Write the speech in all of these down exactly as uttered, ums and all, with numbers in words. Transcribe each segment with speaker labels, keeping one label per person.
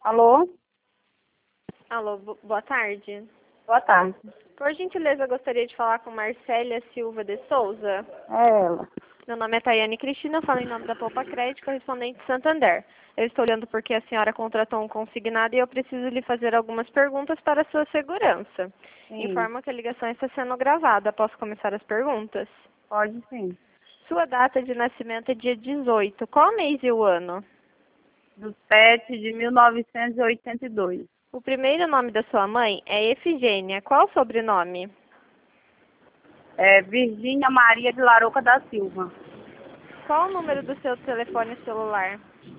Speaker 1: Alô?
Speaker 2: Alô, bo- boa tarde.
Speaker 1: Boa tarde.
Speaker 2: Por gentileza, eu gostaria de falar com Marcélia Silva de Souza.
Speaker 1: É ela.
Speaker 2: Meu nome é Tayane Cristina, eu falo em nome da Poupa Crédito, correspondente Santander. Eu estou olhando porque a senhora contratou um consignado e eu preciso lhe fazer algumas perguntas para a sua segurança.
Speaker 1: Sim.
Speaker 2: Informo que a ligação está sendo gravada. Posso começar as perguntas?
Speaker 1: Pode sim.
Speaker 2: Sua data de nascimento é dia dezoito. Qual mês e o ano?
Speaker 1: Do sete de mil novecentos e oitenta e dois.
Speaker 2: O primeiro nome da sua mãe é Efigênia. Qual o sobrenome?
Speaker 1: É Virgínia Maria de Laroca da Silva.
Speaker 2: Qual o número do seu telefone celular?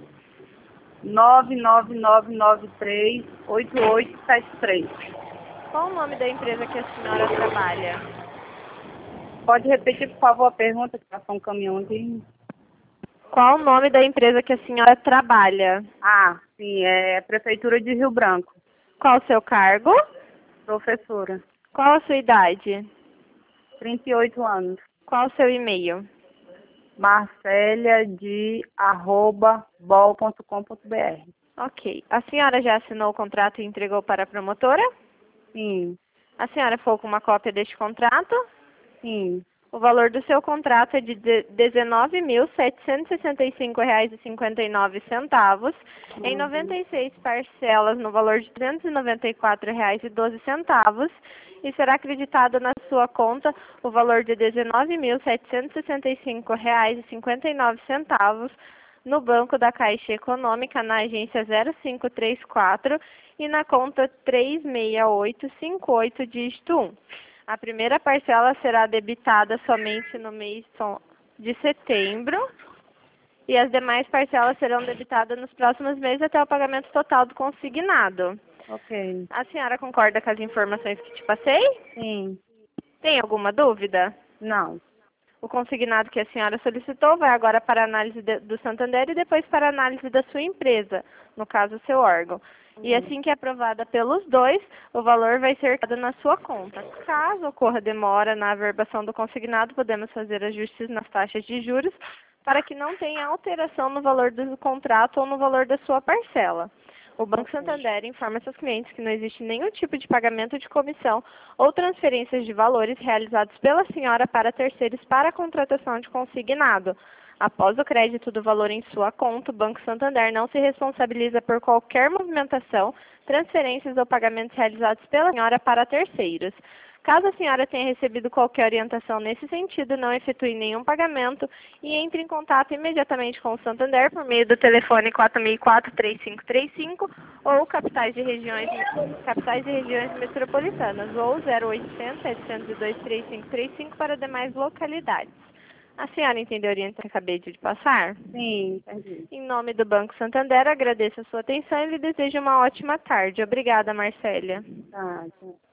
Speaker 1: nove nove nove nove três oito oito sete três.
Speaker 2: Qual o nome da empresa que a senhora trabalha?
Speaker 1: Pode repetir, por favor, a pergunta, que passou um caminhão aqui.
Speaker 2: Qual o nome da empresa que a senhora trabalha?
Speaker 1: Ah, sim, é Prefeitura de Rio Branco.
Speaker 2: Qual o seu cargo?
Speaker 1: Professora.
Speaker 2: Qual a sua idade?
Speaker 1: trinta e oito anos.
Speaker 2: Qual o seu e-mail?
Speaker 1: Marcélia de arroba bol ponto com ponto br.
Speaker 2: Ok. A senhora já assinou o contrato e entregou para a promotora?
Speaker 1: Sim,
Speaker 2: A senhora ficou com uma cópia deste contrato?
Speaker 1: sim.
Speaker 2: O valor do seu contrato é de dezenove mil setecentos e sessenta e cinco reais e cinquenta e nove centavos, em noventa e seis parcelas no valor de trezentos e noventa e quatro reais e doze centavos, e será acreditado na sua conta o valor de dezenove mil setecentos e sessenta e cinco reais e cinquenta e nove centavos no Banco da Caixa Econômica, na agência zero cinco três quatro e na conta três seis oito cinco oito, dígito um. A primeira parcela será debitada somente no mês de setembro e as demais parcelas serão debitadas nos próximos meses até o pagamento total do consignado.
Speaker 1: Ok.
Speaker 2: A senhora concorda com as informações que te passei?
Speaker 1: Sim.
Speaker 2: Tem alguma dúvida?
Speaker 1: Não.
Speaker 2: O consignado que a senhora solicitou vai agora para a análise de, do Santander e depois para a análise da sua empresa, no caso, o seu órgão. E assim que é aprovada pelos dois, o valor vai ser dado na sua conta. Caso ocorra demora na averbação do consignado, podemos fazer ajustes nas taxas de juros para que não tenha alteração no valor do contrato ou no valor da sua parcela. O Banco Santander informa seus clientes que não existe nenhum tipo de pagamento de comissão ou transferências de valores realizados pela senhora para terceiros para a contratação de consignado. Após o crédito do valor em sua conta, o Banco Santander não se responsabiliza por qualquer movimentação, transferências ou pagamentos realizados pela senhora para terceiros. Caso a senhora tenha recebido qualquer orientação nesse sentido, não efetue nenhum pagamento e entre em contato imediatamente com o Santander por meio do telefone quatro mil e quatro, três cinco três cinco ou capitais de regiões, capitais de regiões metropolitanas ou zero oitocentos, setecentos e dois, três cinco três cinco para demais localidades. A senhora entendeu a orientação que acabei de lhe passar?
Speaker 1: Sim, entendi.
Speaker 2: Em nome do Banco Santander, agradeço a sua atenção e lhe desejo uma ótima tarde. Obrigada, Marcélia.
Speaker 1: Tá, tchau.